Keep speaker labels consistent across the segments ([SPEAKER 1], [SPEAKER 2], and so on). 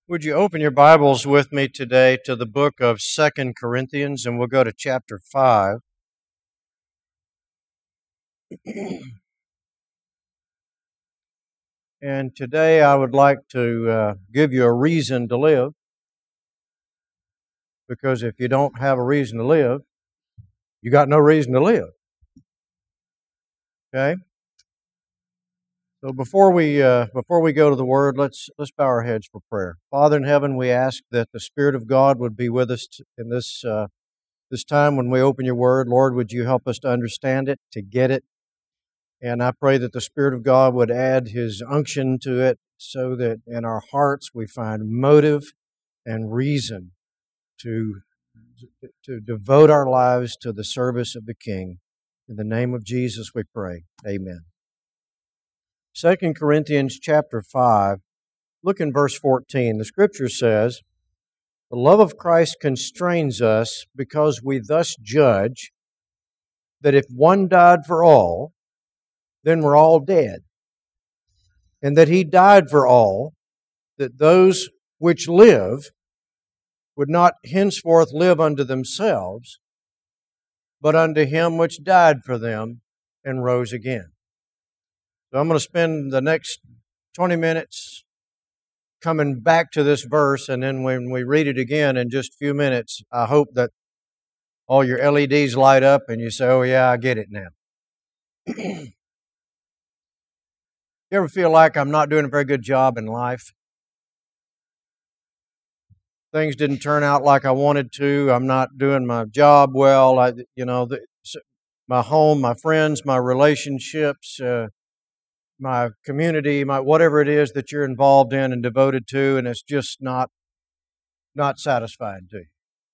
[SPEAKER 1] Would you open your Bibles with me today to the book of Second Corinthians, and we'll go to chapter 5. And today I would like to give you a reason to live, because if you don't have a reason to live, you got no reason to live. Okay? So before we go to the Word, let's bow our heads for prayer. Father in heaven, we ask that the Spirit of God would be with us in this time when we open your Word. Lord, would you help us to understand it, to get it? And I pray that the Spirit of God would add His unction to it so that in our hearts we find motive and reason to devote our lives to the service of the King. In the name of Jesus we pray. Amen. 2 Corinthians chapter 5, look in verse 14. The Scripture says, "The love of Christ constrains us, because we thus judge that if one died for all, then we're all dead. And that He died for all, that those which live would not henceforth live unto themselves, but unto Him which died for them and rose again." So I'm going to spend the next 20 minutes coming back to this verse, and then when we read it again in just a few minutes, I hope that all your LEDs light up and you say, "Oh yeah, I get it now." You ever feel like I'm not doing a very good job in life? Things didn't turn out like I wanted to. I'm not doing my job well. My home, my friends, my relationships, my community, my whatever it is that you're involved in and devoted to, and it's just not satisfying to you.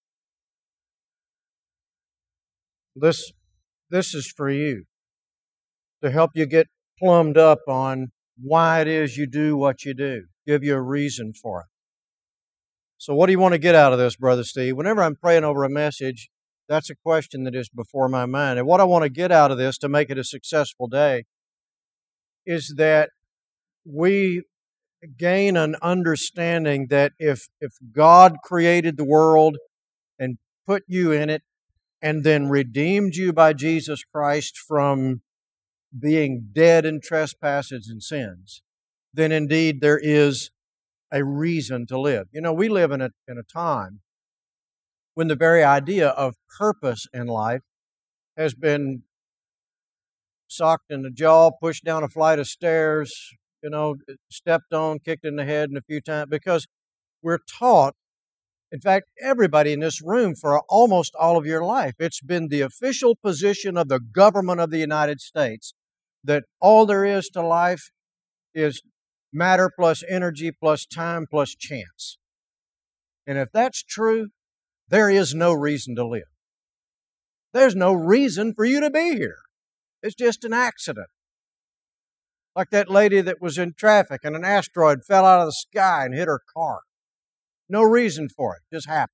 [SPEAKER 1] This is for you, to help you get plumbed up on why it is you do what you do. Give you a reason for it. So what do you want to get out of this, Brother Steve? Whenever I'm praying over a message, that's a question that is before my mind. And what I want to get out of this to make it a successful day is that we gain an understanding that if God created the world and put you in it and then redeemed you by Jesus Christ from being dead in trespasses and sins, then indeed there is a reason to live. You know, we live in a time when the very idea of purpose in life has been socked in the jaw, pushed down a flight of stairs, stepped on, kicked in the head and a few times, because we're taught, in fact, everybody in this room for almost all of your life, it's been the official position of the government of the United States that all there is to life is matter plus energy plus time plus chance. And if that's true, there is no reason to live. There's no reason for you to be here. It's just an accident. Like that lady that was in traffic and an asteroid fell out of the sky and hit her car. No reason for it. Just happened.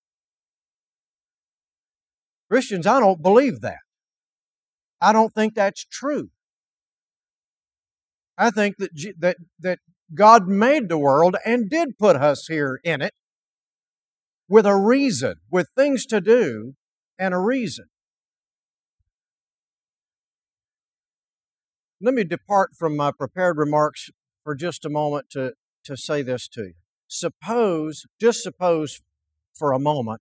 [SPEAKER 1] Christians, I don't believe that. I don't think that's true. I think that God made the world and did put us here in it with a reason, with things to do and a reason. Let me depart from my prepared remarks for just a moment to say this to you. Just suppose for a moment,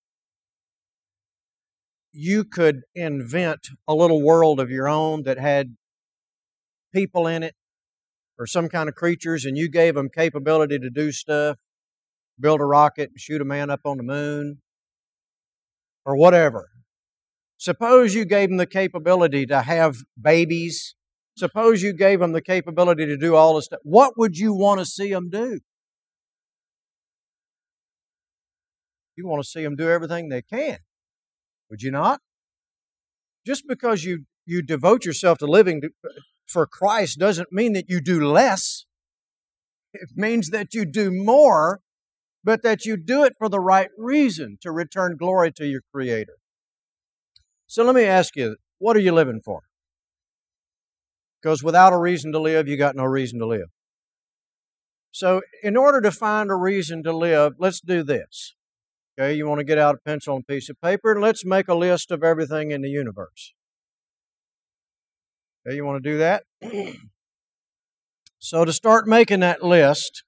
[SPEAKER 1] you could invent a little world of your own that had people in it or some kind of creatures, and you gave them capability to do stuff, build a rocket and shoot a man up on the moon, or whatever. Suppose you gave them the capability to have babies. Suppose you gave them the capability to do all this stuff. What would you want to see them do? You want to see them do everything they can, would you not? Just because you devote yourself to living for Christ doesn't mean that you do less. It means that you do more, but that you do it for the right reason, to return glory to your Creator. So let me ask you, what are you living for? Because without a reason to live, you got no reason to live. So, in order to find a reason to live, let's do this. Okay, you want to get out a pencil and piece of paper, and let's make a list of everything in the universe. Okay, you want to do that? So, to start making that list,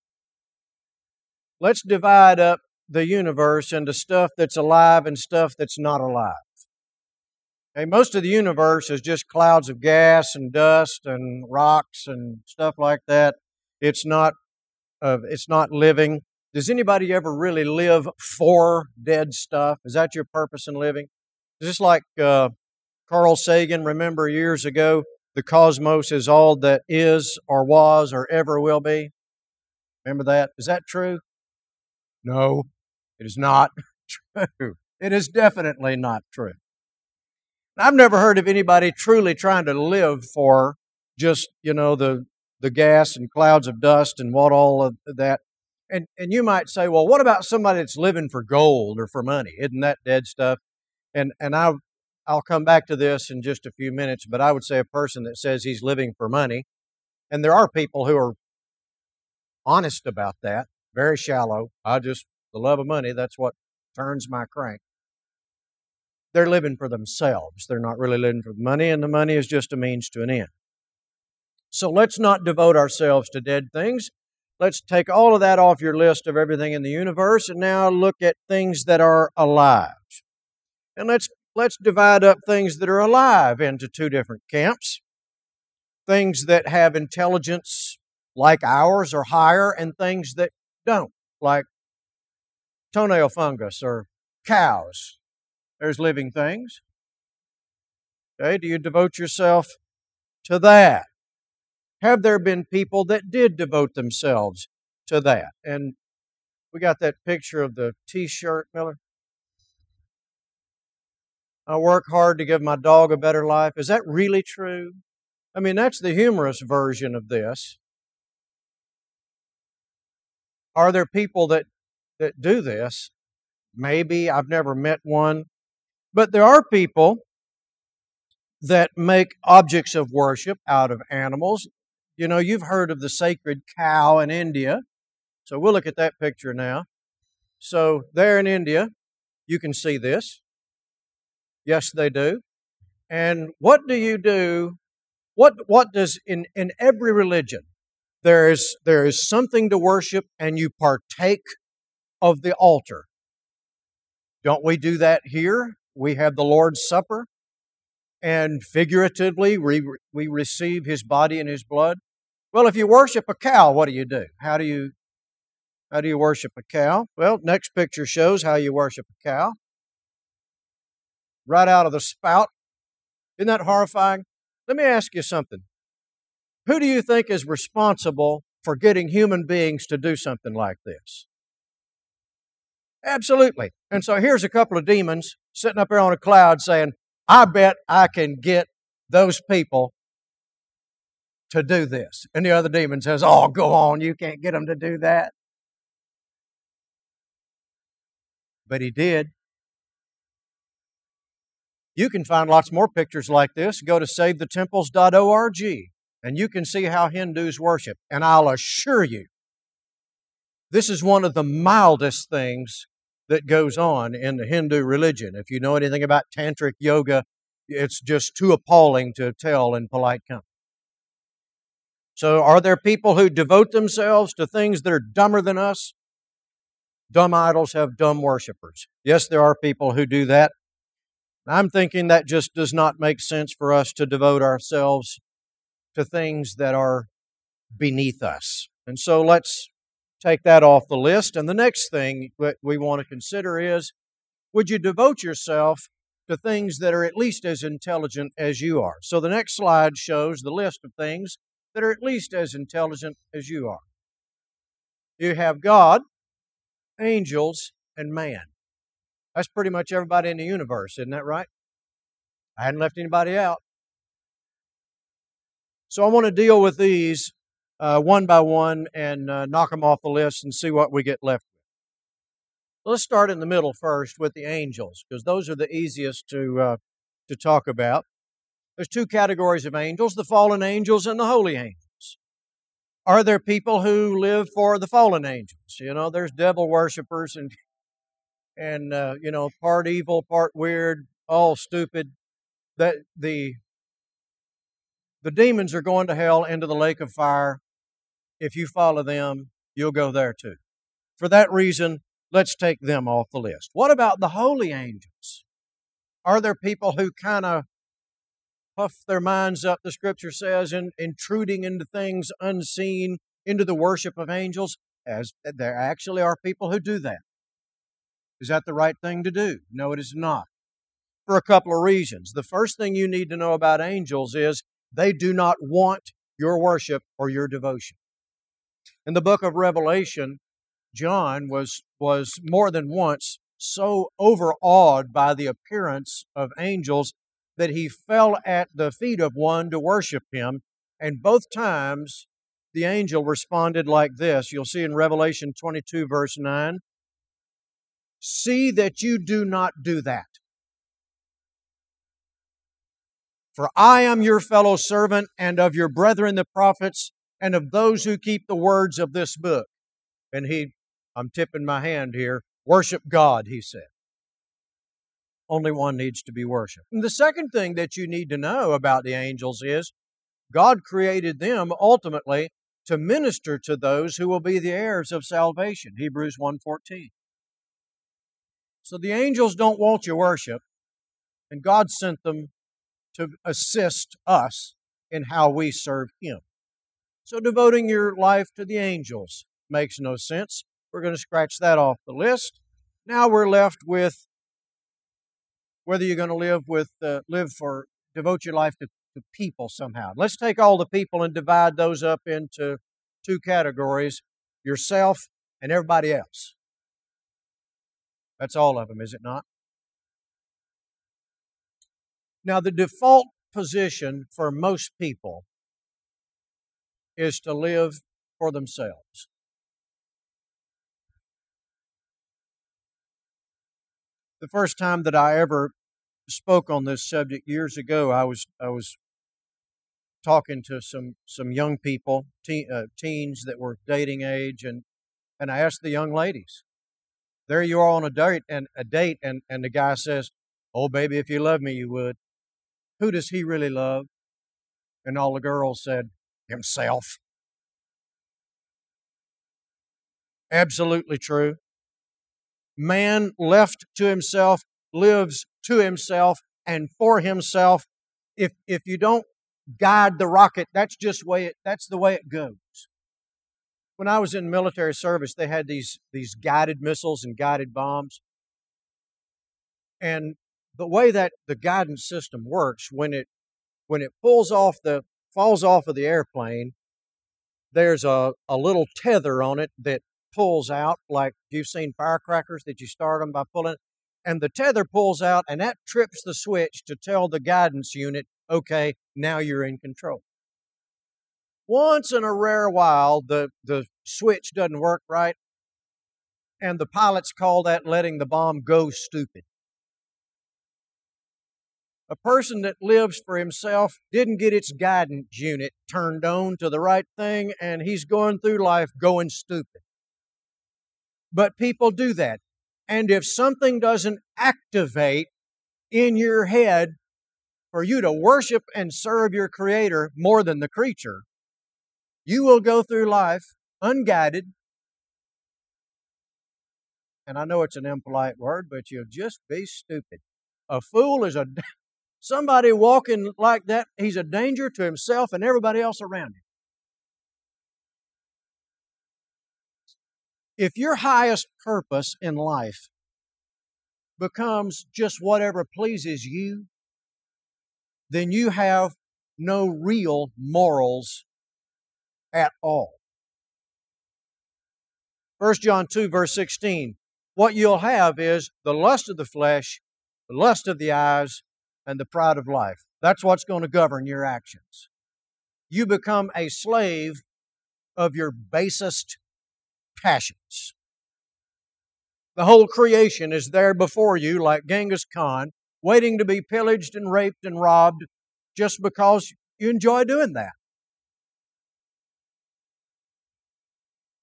[SPEAKER 1] let's divide up the universe into stuff that's alive and stuff that's not alive. Okay, most of the universe is just clouds of gas and dust and rocks and stuff like that. It's not living. Does anybody ever really live for dead stuff? Is that your purpose in living? Just like Carl Sagan, remember years ago, the cosmos is all that is or was or ever will be. Remember that? Is that true? No, it is not true. It is definitely not true. I've never heard of anybody truly trying to live for just, the gas and clouds of dust and what all of that. And you might say, well, what about somebody that's living for gold or for money? Isn't that dead stuff? And I'll come back to this in just a few minutes, but I would say a person that says he's living for money, and there are people who are honest about that, very shallow. The love of money, that's what turns my crank. They're living for themselves. They're not really living for the money, and the money is just a means to an end. So let's not devote ourselves to dead things. Let's take all of that off your list of everything in the universe and now look at things that are alive. And let's divide up things that are alive into two different camps. Things that have intelligence like ours or higher, and things that don't, like toenail fungus or cows. There's living things. Okay, do you devote yourself to that? Have there been people that did devote themselves to that? And we got that picture of the T-shirt, Miller. I work hard to give my dog a better life. Is that really true? I mean, that's the humorous version of this. Are there people that do this? Maybe. I've never met one. But there are people that make objects of worship out of animals. You know, you've heard of the sacred cow in India. So we'll look at that picture now. So there in India, you can see this. Yes, they do. And what do you do? What does in every religion there is something to worship, and you partake of the altar. Don't we do that here? We have the Lord's Supper, and figuratively we receive His body and His blood. Well, if you worship a cow, what do you do? How do you worship a cow? Well, next picture shows how you worship a cow. Right out of the spout. Isn't that horrifying? Let me ask you something. Who do you think is responsible for getting human beings to do something like this? Absolutely. And so here's a couple of demons sitting up there on a cloud saying, I bet I can get those people to do this. And the other demon says, oh, go on, you can't get them to do that. But he did. You can find lots more pictures like this. Go to savethetemples.org and you can see how Hindus worship. And I'll assure you, this is one of the mildest things that goes on in the Hindu religion. If you know anything about tantric yoga, it's just too appalling to tell in polite company. So are there people who devote themselves to things that are dumber than us? Dumb idols have dumb worshipers. Yes, there are people who do that. I'm thinking that just does not make sense for us to devote ourselves to things that are beneath us. And so let's take that off the list. And the next thing that we want to consider is, would you devote yourself to things that are at least as intelligent as you are? So the next slide shows the list of things that are at least as intelligent as you are. You have God, angels, and man. That's pretty much everybody in the universe, isn't that right? I hadn't left anybody out. So I want to deal with these one by one and knock them off the list and see what we get left with. Let's start in the middle first with the angels, because those are the easiest to talk about. There's two categories of angels, the fallen angels and the holy angels. Are there people who live for the fallen angels? There's devil worshippers and part evil, part weird, all stupid. That the demons are going to hell into the lake of fire. If you follow them, you'll go there too. For that reason, let's take them off the list. What about the holy angels? Are there people who kind of puff their minds up, the scripture says, in intruding into things unseen, into the worship of angels? As there actually are people who do that. Is that the right thing to do? No, it is not. For a couple of reasons. The first thing you need to know about angels is they do not want your worship or your devotion. In the book of Revelation, John was more than once so overawed by the appearance of angels that he fell at the feet of one to worship him, and both times the angel responded like this. You'll see in Revelation 22, verse 9, "See that you do not do that. For I am your fellow servant and of your brethren the prophets and of those who keep the words of this book." And I'm tipping my hand here, worship God, he said. Only one needs to be worshiped. And the second thing that you need to know about the angels is God created them ultimately to minister to those who will be the heirs of salvation. Hebrews 1:14. So the angels don't want your worship, and God sent them to assist us in how we serve Him. So devoting your life to the angels makes no sense. We're going to scratch that off the list. Now we're left with whether you're going to devote your life to people somehow. Let's take all the people and divide those up into two categories: yourself and everybody else. That's all of them, is it not? Now, the default position for most people is to live for themselves. The first time that I ever spoke on this subject years ago, I was talking to some young people, teens that were dating age, and I asked the young ladies. There you are on a date, and the guy says, "Oh, baby, if you love me, you would." Who does he really love? And all the girls said, himself. Absolutely true. Man left to himself lives to himself and for himself. If you don't guide the rocket, that's the way it goes. When I was in military service, they had these guided missiles and guided bombs. And the way that the guidance system works, when it falls off of the airplane, there's a little tether on it that pulls out, like you've seen firecrackers that you start them by pulling, and the tether pulls out, and that trips the switch to tell the guidance unit, okay, now you're in control. Once in a rare while, the switch doesn't work right, and the pilots call that letting the bomb go stupid. A person that lives for himself didn't get its guidance unit turned on to the right thing, and he's going through life going stupid. But people do that. And if something doesn't activate in your head for you to worship and serve your Creator more than the creature, you will go through life unguided. And I know it's an impolite word, but you'll just be stupid. A fool is somebody walking like that, he's a danger to himself and everybody else around him. If your highest purpose in life becomes just whatever pleases you, then you have no real morals at all. 1 John 2, verse 16. What you'll have is the lust of the flesh, the lust of the eyes, and the pride of life. That's what's going to govern your actions. You become a slave of your basest passions. The whole creation is there before you like Genghis Khan, waiting to be pillaged and raped and robbed just because you enjoy doing that.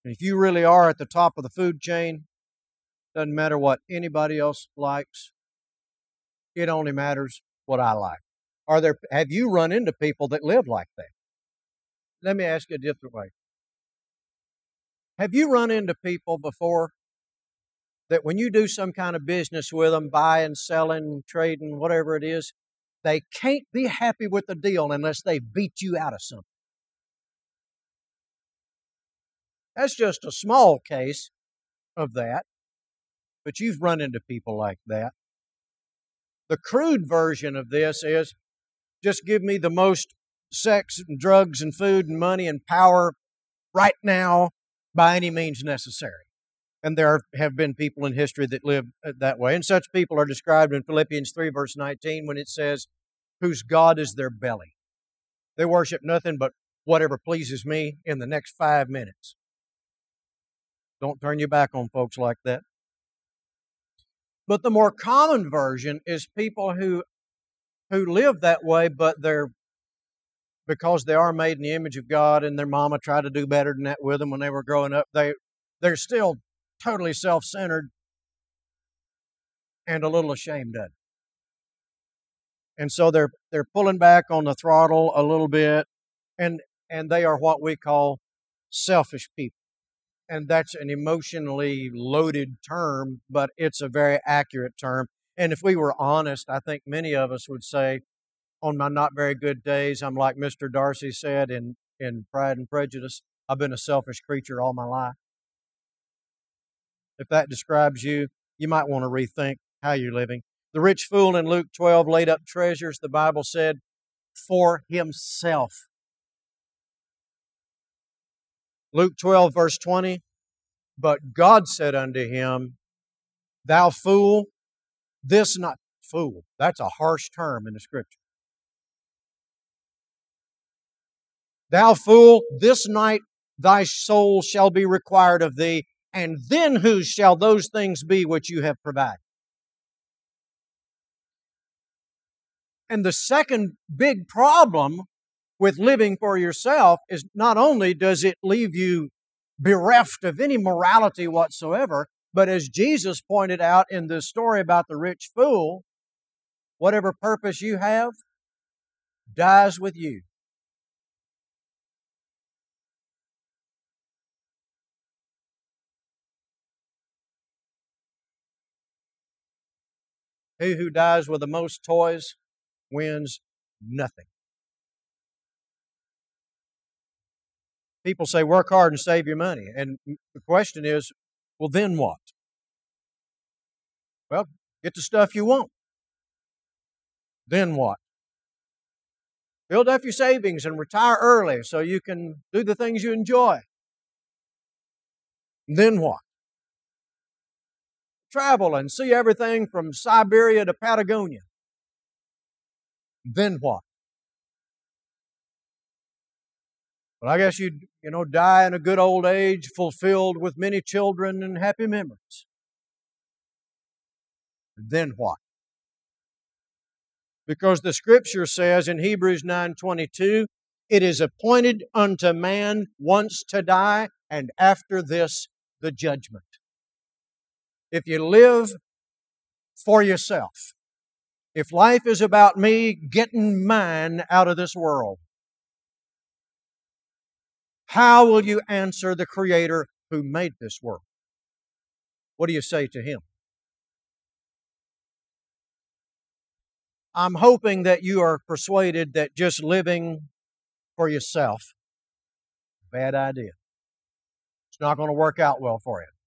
[SPEAKER 1] And if you really are at the top of the food chain, doesn't matter what anybody else likes. It only matters what I like. Have you run into people that live like that? Let me ask you a different way. Have you run into people before that when you do some kind of business with them, buying, selling, trading, whatever it is, they can't be happy with the deal unless they beat you out of something? That's just a small case of that, but you've run into people like that. The crude version of this is just give me the most sex and drugs and food and money and power right now by any means necessary. And there have been people in history that live that way. And such people are described in Philippians 3, verse 19, when it says, whose God is their belly. They worship nothing but whatever pleases me in the next 5 minutes. Don't turn your back on folks like that. But the more common version is people who live that way, but because they are made in the image of God and their mama tried to do better than that with them when they were growing up, they're still totally self-centered and a little ashamed of it. And so they're pulling back on the throttle a little bit, and they are what we call selfish people. And that's an emotionally loaded term, but it's a very accurate term. And if we were honest, I think many of us would say, on my not very good days, I'm like Mr. Darcy said in Pride and Prejudice, I've been a selfish creature all my life. If that describes you, you might want to rethink how you're living. The rich fool in Luke 12 laid up treasures, the Bible said, for himself. Luke 12, verse 20, but God said unto him, thou fool, this not fool. That's a harsh term in the Scripture. Thou fool, this night thy soul shall be required of thee, and then whose shall those things be which you have provided? And the second big problem with living for yourself is not only does it leave you bereft of any morality whatsoever, but as Jesus pointed out in the story about the rich fool, whatever purpose you have dies with you. He who dies with the most toys wins nothing. People say, work hard and save your money. And the question is, well, then what? Well, get the stuff you want. Then what? Build up your savings and retire early so you can do the things you enjoy. Then what? Travel and see everything from Siberia to Patagonia. Then what? Well, I guess you'd, die in a good old age, fulfilled with many children and happy memories. Then what? Because the Scripture says in Hebrews 9:22, it is appointed unto man once to die, and after this the judgment. If you live for yourself, if life is about me getting mine out of this world, how will you answer the Creator who made this world? What do you say to Him? I'm hoping that you are persuaded that just living for yourself, bad idea. It's not going to work out well for you.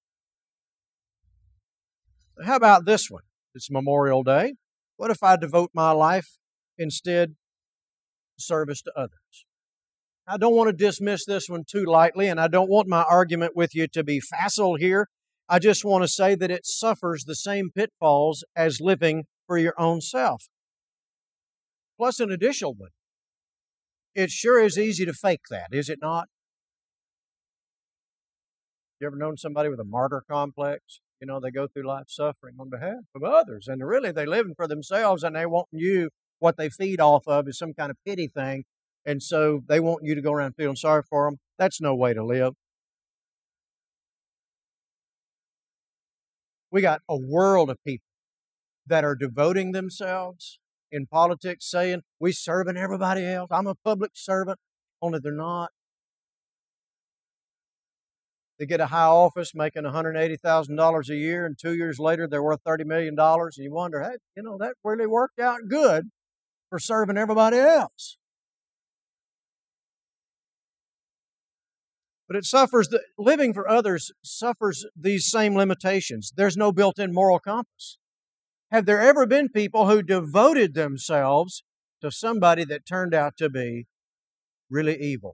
[SPEAKER 1] How about this one? It's Memorial Day. What if I devote my life instead to service to others? I don't want to dismiss this one too lightly, and I don't want my argument with you to be facile here. I just want to say that it suffers the same pitfalls as living for your own self. Plus an additional one. It sure is easy to fake that, is it not? You ever known somebody with a martyr complex? They go through life suffering on behalf of others, and really they're living for themselves, and they want you, what they feed off of is some kind of pity thing, and so they want you to go around feeling sorry for them. That's no way to live. We got a world of people that are devoting themselves in politics saying, we serving everybody else. I'm a public servant. Only they're not. They get a high office making $180,000 a year, and 2 years later they're worth $30 million. And you wonder, hey, that really worked out good for serving everybody else. But living for others suffers these same limitations. There's no built-in moral compass. Have there ever been people who devoted themselves to somebody that turned out to be really evil?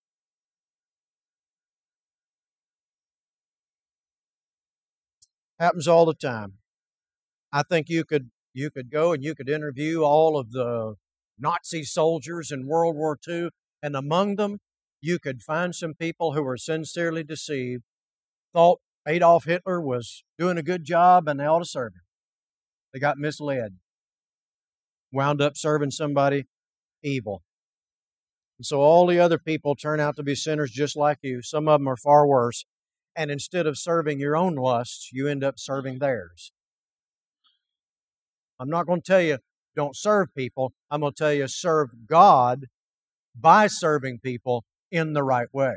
[SPEAKER 1] Happens all the time. I think you could go and you could interview all of the Nazi soldiers in World War II, and among them you could find some people who were sincerely deceived, thought Adolf Hitler was doing a good job and they ought to serve him. They got misled, wound up serving somebody evil. And so all the other people turn out to be sinners just like you. Some of them are far worse. And instead of serving your own lusts, you end up serving theirs. I'm not going to tell you don't serve people. I'm going to tell you serve God by serving people in the right way.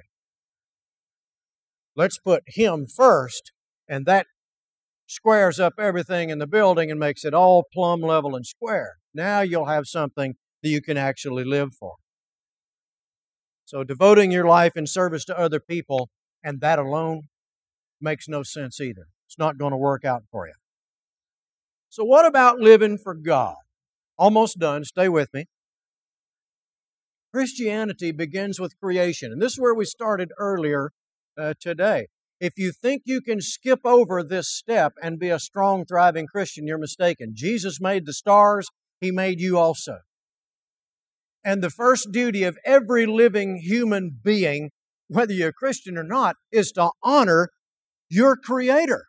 [SPEAKER 1] Let's put Him first, and that squares up everything in the building and makes it all plumb, level, and square. Now you'll have something that you can actually live for. So devoting your life in service to other people, and that alone, makes no sense either. It's not going to work out for you. So what about living for God? Almost done. Stay with me. Christianity begins with creation. And this is where we started earlier today. If you think you can skip over this step and be a strong, thriving Christian, you're mistaken. Jesus made the stars. He made you also. And the first duty of every living human being, whether you're a Christian or not, is to honor your Creator.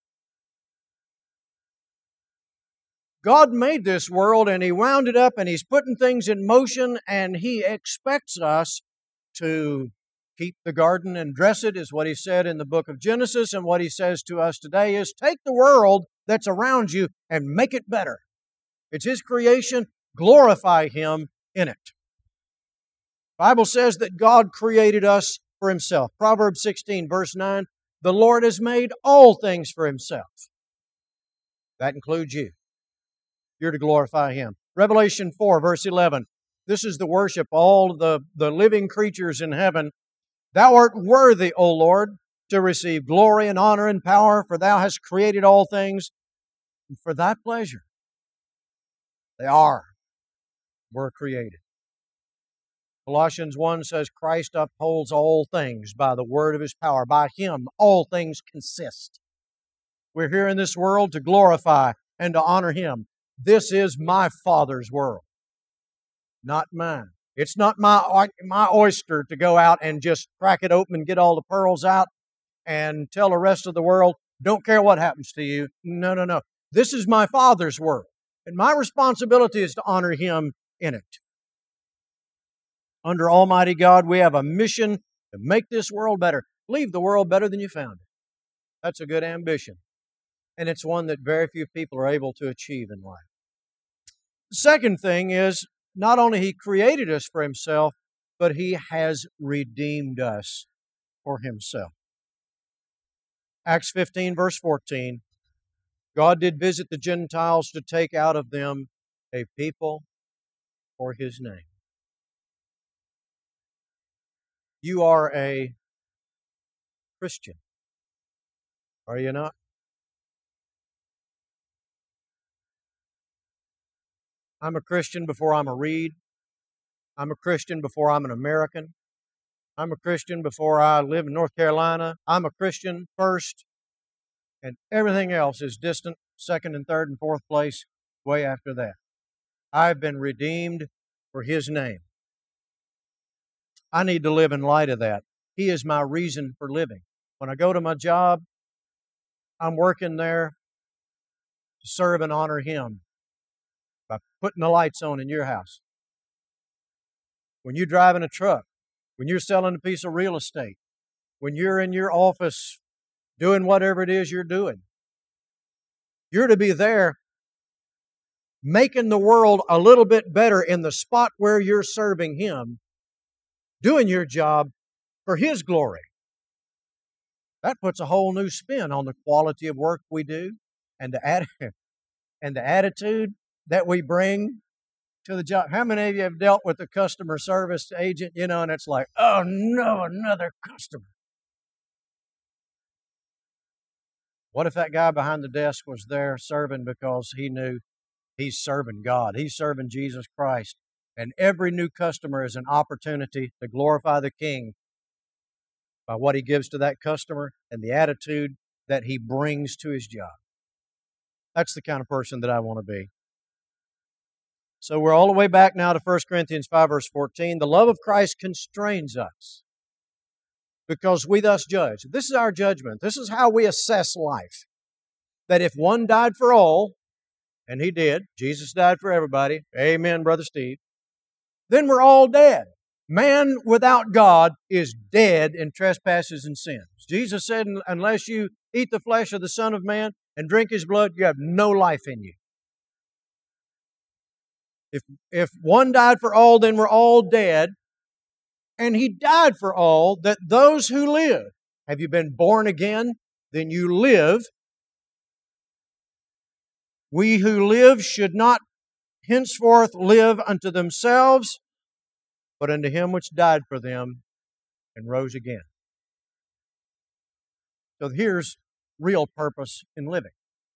[SPEAKER 1] God made this world and He wound it up and He's putting things in motion, and He expects us to keep the garden and dress it, is what He said in the book of Genesis. And what He says to us today is take the world that's around you and make it better. It's His creation. Glorify Him in it. The Bible says that God created us for Himself. Proverbs 16, verse 9, the Lord has made all things for Himself. That includes you. You're to glorify Him. Revelation 4, verse 11. This is the worship of all the living creatures in heaven. Thou art worthy, O Lord, to receive glory and honor and power, for Thou hast created all things for Thy pleasure. They were created. Colossians 1 says, Christ upholds all things by the word of His power. By Him all things consist. We're here in this world to glorify and to honor Him. This is my Father's world, not mine. It's not my oyster to go out and just crack it open and get all the pearls out and tell the rest of the world, don't care what happens to you. No. This is my Father's world, and my responsibility is to honor Him in it. Under Almighty God, we have a mission to make this world better. Leave the world better than you found it. That's a good ambition. And it's one that very few people are able to achieve in life. The second thing is, not only He created us for Himself, but He has redeemed us for Himself. Acts 15, verse 14, God did visit the Gentiles to take out of them a people for His name. You are a Christian, are you not? I'm a Christian before I'm a Reed. I'm a Christian before I'm an American. I'm a Christian before I live in North Carolina. I'm a Christian first, and everything else is distant, second and third and fourth place, way after that. I've been redeemed for His name. I need to live in light of that. He is my reason for living. When I go to my job, I'm working there to serve and honor Him by putting the lights on in your house. When you're driving a truck, when you're selling a piece of real estate, when you're in your office doing whatever it is you're doing, You're to be there making the world a little bit better in the spot where you're serving Him, doing your job for His glory. That puts a whole new spin on the quality of work we do and and the attitude that we bring to the job. How many of you have dealt with a customer service agent, and it's like, oh no, another customer. What if that guy behind the desk was there serving because he knew he's serving God, he's serving Jesus Christ, and every new customer is an opportunity to glorify the King by what he gives to that customer and the attitude that he brings to his job. That's the kind of person that I want to be. So we're all the way back now to 1 Corinthians 5, verse 14. The love of Christ constrains us because we thus judge. This is our judgment. This is how we assess life. That if one died for all, and He did, Jesus died for everybody. Amen, Brother Steve. Then we're all dead. Man without God is dead in trespasses and sins. Jesus said, unless you eat the flesh of the Son of Man and drink His blood, you have no life in you. If one died for all, then we're all dead. And He died for all, that those who live, have you been born again? Then you live. We who live should not henceforth live unto themselves, but unto Him which died for them and rose again. So here's real purpose in living.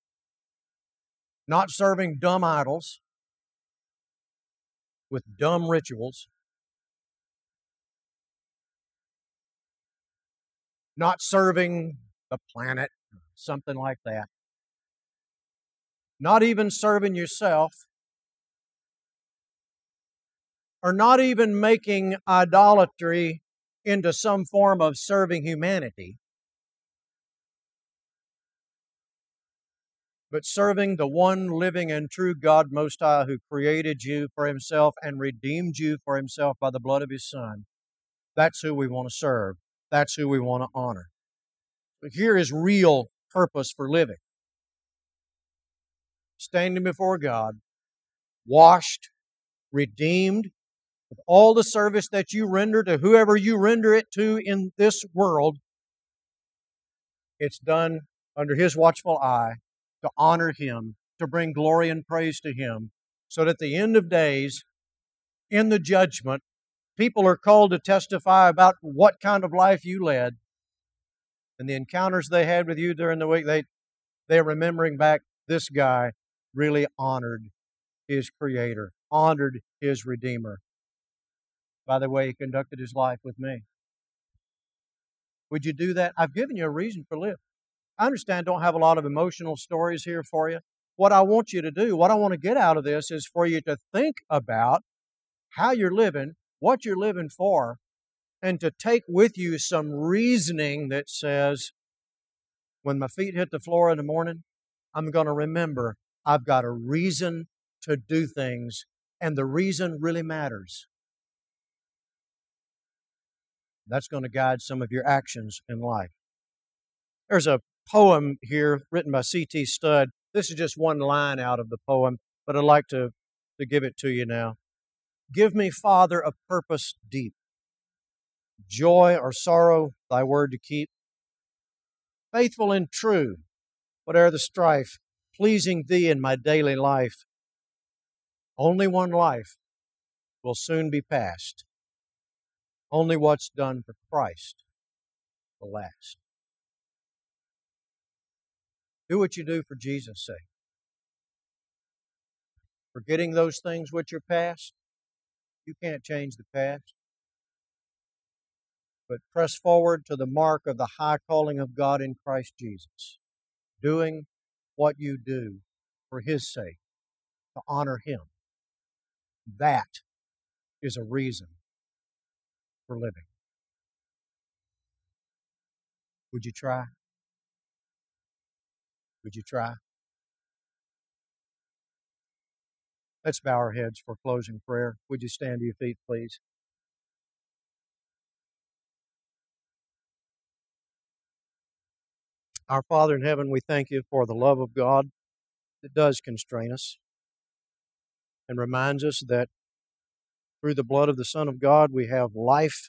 [SPEAKER 1] Not serving dumb idols with dumb rituals. Not serving the planet, something like that. Not even serving yourself. Or not even making idolatry into some form of serving humanity, but serving the one living and true God Most High who created you for Himself and redeemed you for Himself by the blood of His Son. That's who we want to serve. That's who we want to honor. But here is real purpose for living. Standing before God, washed, redeemed, with all the service that you render to whoever you render it to in this world, it's done under His watchful eye to honor Him, to bring glory and praise to Him, so that at the end of days, in the judgment, people are called to testify about what kind of life you led and the encounters they had with you during the week. They're remembering back, this guy really honored his Creator, honored his Redeemer by the way he conducted his life with me. Would you do that? I've given you a reason for living. I understand I don't have a lot of emotional stories here for you. What I want you to do, what I want to get out of this is for you to think about how you're living, what you're living for, and to take with you some reasoning that says, when my feet hit the floor in the morning, I'm going to remember I've got a reason to do things, and the reason really matters. That's going to guide some of your actions in life. There's a poem here written by C.T. Studd. This is just one line out of the poem, but I'd like to give it to you now. Give me, Father, a purpose deep, joy or sorrow, Thy word to keep, faithful and true, whate'er the strife, pleasing Thee in my daily life. Only one life will soon be past. Only what's done for Christ will last. Do what you do for Jesus' sake. Forgetting those things which are past, you can't change the past. But press forward to the mark of the high calling of God in Christ Jesus. Doing what you do for His sake, to honor Him. That is a reason for living. Would you try? Would you try? Let's bow our heads for closing prayer. Would you stand to your feet, please? Our Father in heaven, we thank You for the love of God that does constrain us and reminds us that through the blood of the Son of God we have life,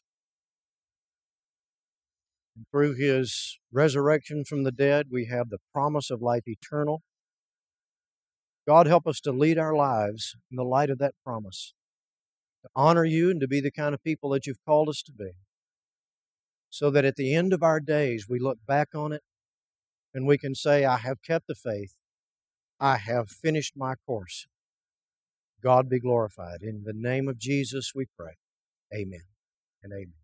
[SPEAKER 1] and through His resurrection from the dead we have the promise of life eternal. God, help us to lead our lives in the light of that promise, to honor You and to be the kind of people that You've called us to be, so that at the end of our days we look back on it and we can say, I have kept the faith, I have finished my course. God be glorified. In the name of Jesus we pray. Amen and amen.